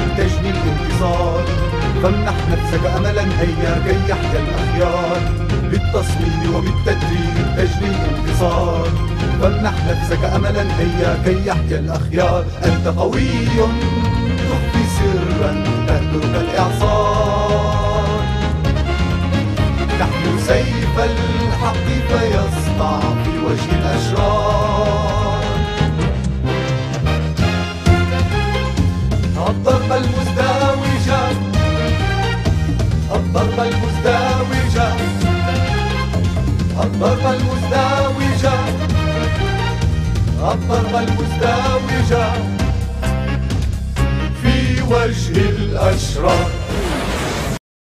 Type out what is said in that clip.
تجني الانتصار. فامنح نفسك أملا هيا كي يحيا الأخيار، بالتصميم وبالتدريب تجني الانتصار. فامنح نفسك أملا هيا كي يحيا الأخيار. أنت قوي تخفي سرا تهدرك الإعصار، تحمل سيف الحق فيسطع في وجه الأشرار. الضربة المزدوجة، الضربة المزدوجة، الضربة المزدوجة، الضربة المزدوجة في وجه الأشرار.